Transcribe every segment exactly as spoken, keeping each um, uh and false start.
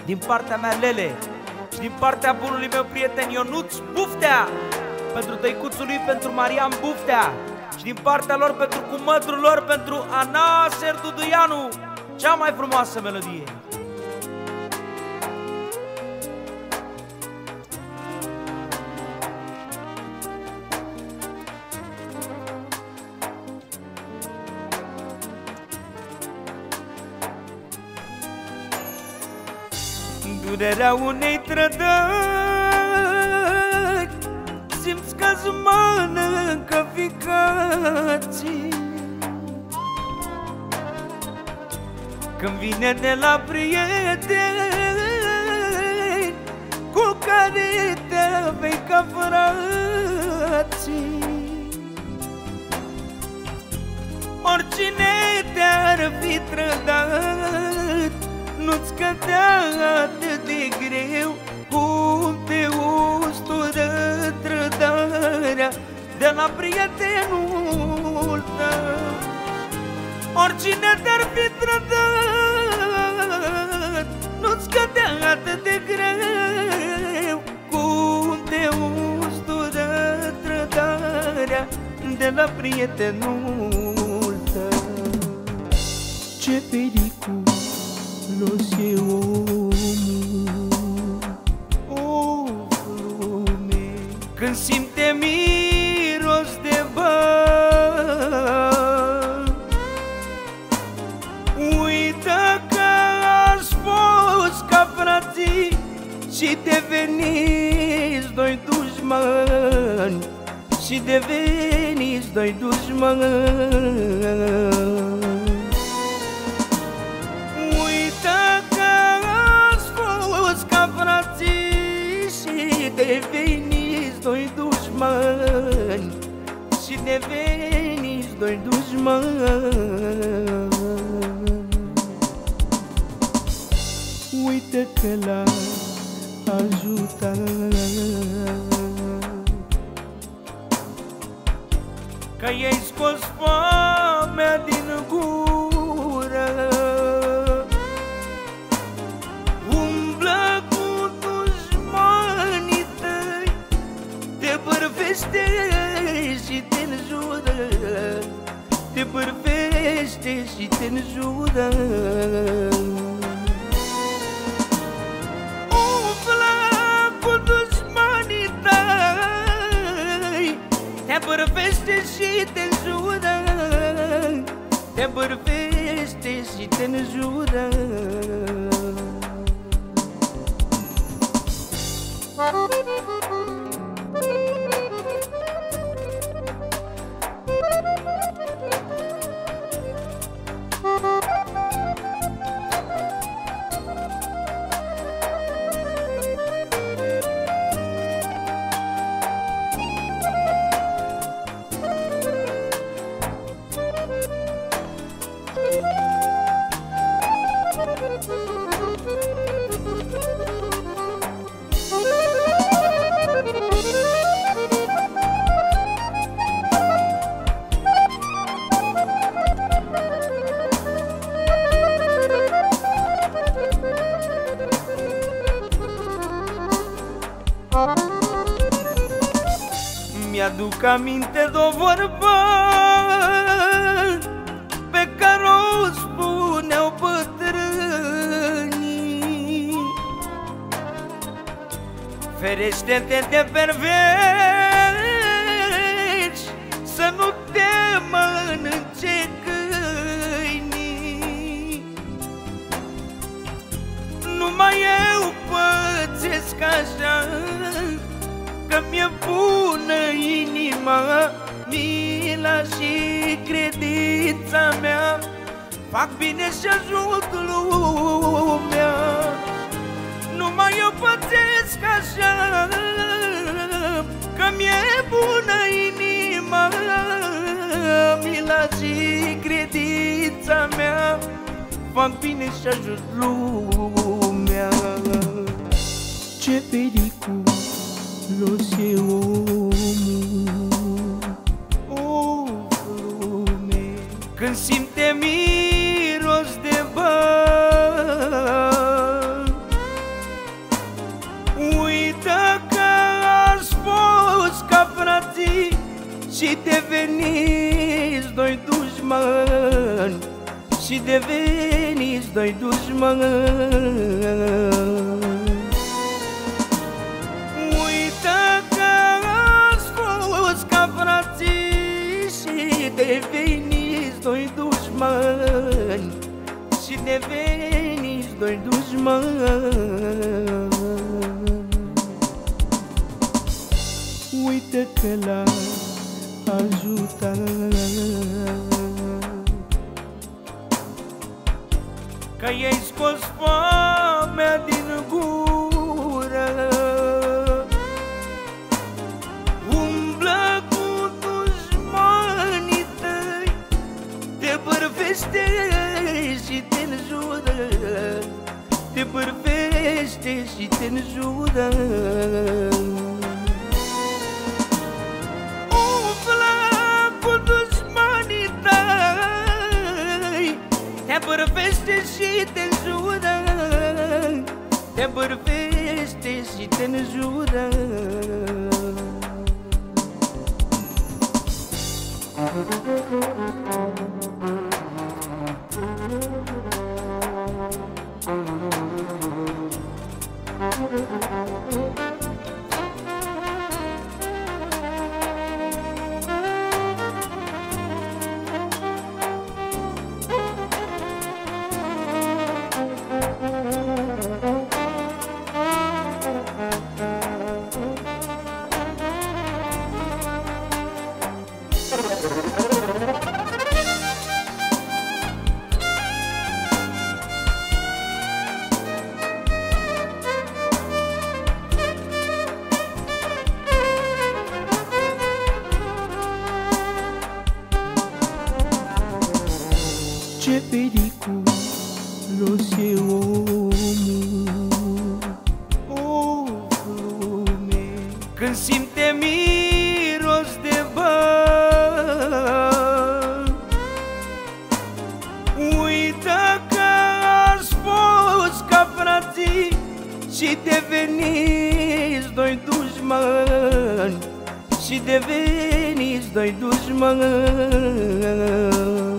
din partea mea Lele și din partea bunului meu prieten Ionuț Buftea, pentru tăicuțul lui, pentru Marian Buftea, și din partea lor pentru cumătrul lor, pentru Anaser Duduianu, cea mai frumoasă melodie. Durerea unei trădări simți că-ți mănâncă ficații, când vine de la prieteni cu care te vei ca frații. Oricine te-ar fi trădat nu-ți cădea atât de greu cum te ustură trădarea de la prietenul tău. Oricine te-ar fi trădat nu-ți cădea atât de greu cum te ustură trădarea de la prietenul tău. Ce pericol los e omul, o lume, când simte miros de bani. Uită că ați fost ca frații și deveniți doi dușmani, și deveniți doi dușmani. Deveniți doi dușmani și deveniți doi dușmani. Uite că l-ai ajutat, că i-ai scos foamea din gură. Și te înjură, te bârfește și te înjură. Umblă cu dușmanii tăi, te bârfește și te înjură, te bârfește și te înjură. Mi-aduc aminte de o vorbă pe care o spuneau bătrânii: ferește-te de perverși, să nu te mănânce câinii. Numai eu pățesc așa, că mi-e bună inima, mila și credința mea, fac bine și ajut lumea. Numai eu pățesc așa, că mi-e bună inima, mila și credința mea, fac bine și ajut lumea. Ce pericol los e omul, o lume, când simte miros de bani. dușmani și deveniți doi dușmani. Uită că ați fost ca frații și deveniți doi dușmani și deveniți doi dușmani. Uite că l-a ajutat, că i-ai scos foamea din gură. Umblă cu dușmanii tăi, te bârfește și te înjură, te bârfește și te înjură. Te bârfește și te înjură, te bârfește și te înjură. Ce periculos e omul, o lume, când simte miros de bani. Uită că ați fost ca frații și deveniți doi dușmani și deveniți doi dușmani.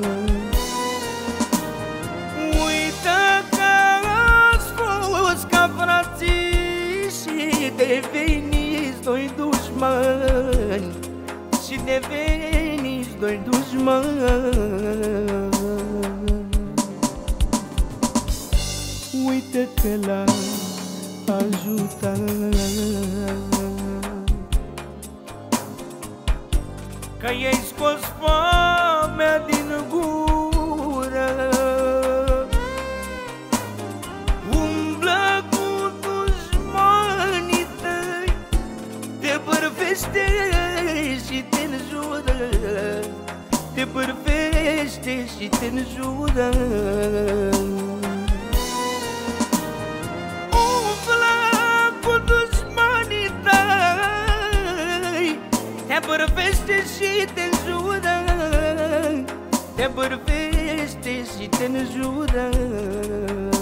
Deveniți doi dușmani și deveniți doi dușmani. Uite că l-a ajutat, că i-ai scos foamea din gură. Umblă cu dușmanii tăi, te bârfește și te înjură, te bârfește și te înjură. Umblă cu dușmanii tăi, te bârfește și te înjură, te bârfește și te înjură.